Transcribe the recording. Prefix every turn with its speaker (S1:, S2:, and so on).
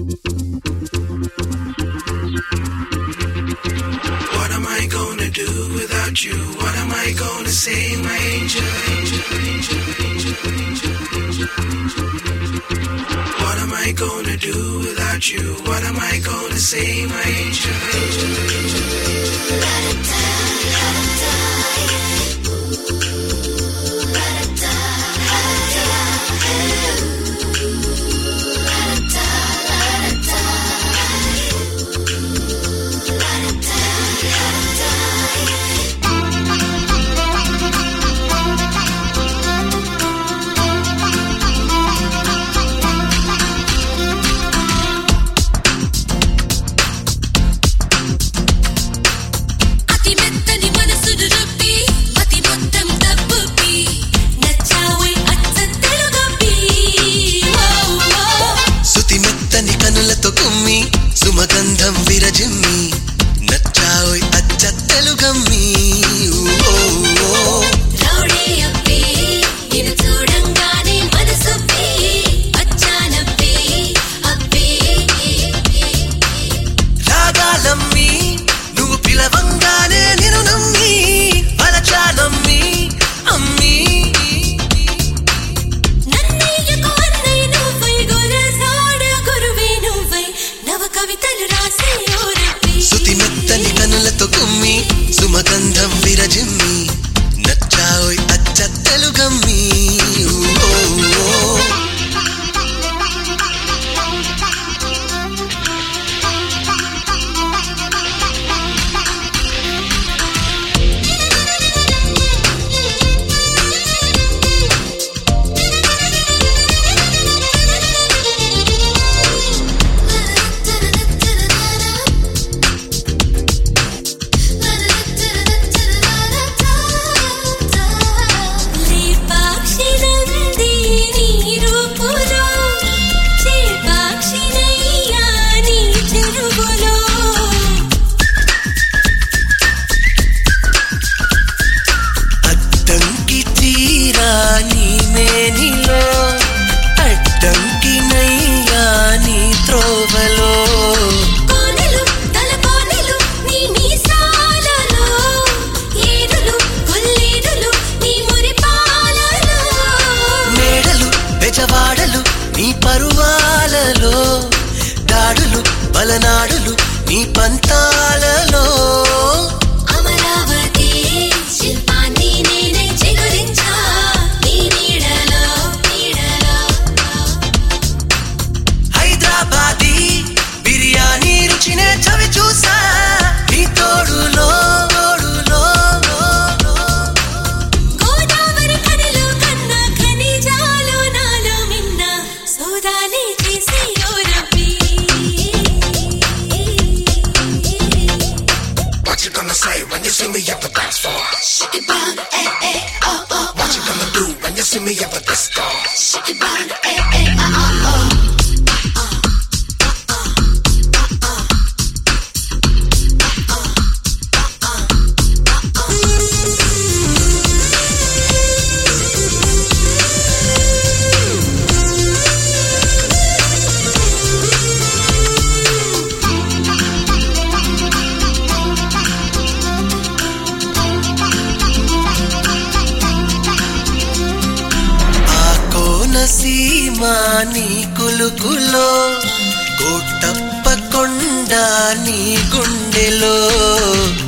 S1: What am I gonna do without you? What am I gonna say, my angel? What am I gonna do without you? What am I gonna say, my angel? సుమగంధం విరజిమ్మి నచ్చావోయ్ అచ్చ తెలుగమ్మి
S2: rowdy అప్పి నిన్ను చూడంగానే మనసొప్పి వచ్చానప్పి అప్పి
S1: రాగాలమ్మి నువ్వు పిలవంగానే నిన్ను నమ్మి పలచానమ్మి అమ్మి
S2: నన్నయ్యకు అన్నయ్య నువ్వై గొలసాడ గురువే నువ్వై నవ కవితలు రాసే ఓరప్పి
S1: సుతి మెత్తని కనులతో కుమ్మి సుమగంధం విరజిమ్మి నచ్చావోయ్ అచ్చ తెలుగమ్మి నీ పరువాలలో దాడులు బలనాడులు నీ పంతాలలో
S2: అమరావతి శిల్పాన్ని నేనే చిగురించా నీ నీడలో
S1: హైదరాబాదీ బిర్యానీ రుచినే చవి చూసా నీ తోడులో
S2: గోదావరి కనిలో కన్నా ఖనిజాలు నాలో మిన్న సోదాలే చేసి ఓరప్పి
S1: What you gonna say when you see me at the dance floor?
S2: Shake it down, eh, eh, oh, oh.
S1: What you gonna do when you see me at the disco?
S2: Shake it down, eh, eh, oh, oh, oh.
S1: Seema నీ కులుకులో కోటప్ప కొండ నీ గుండెలో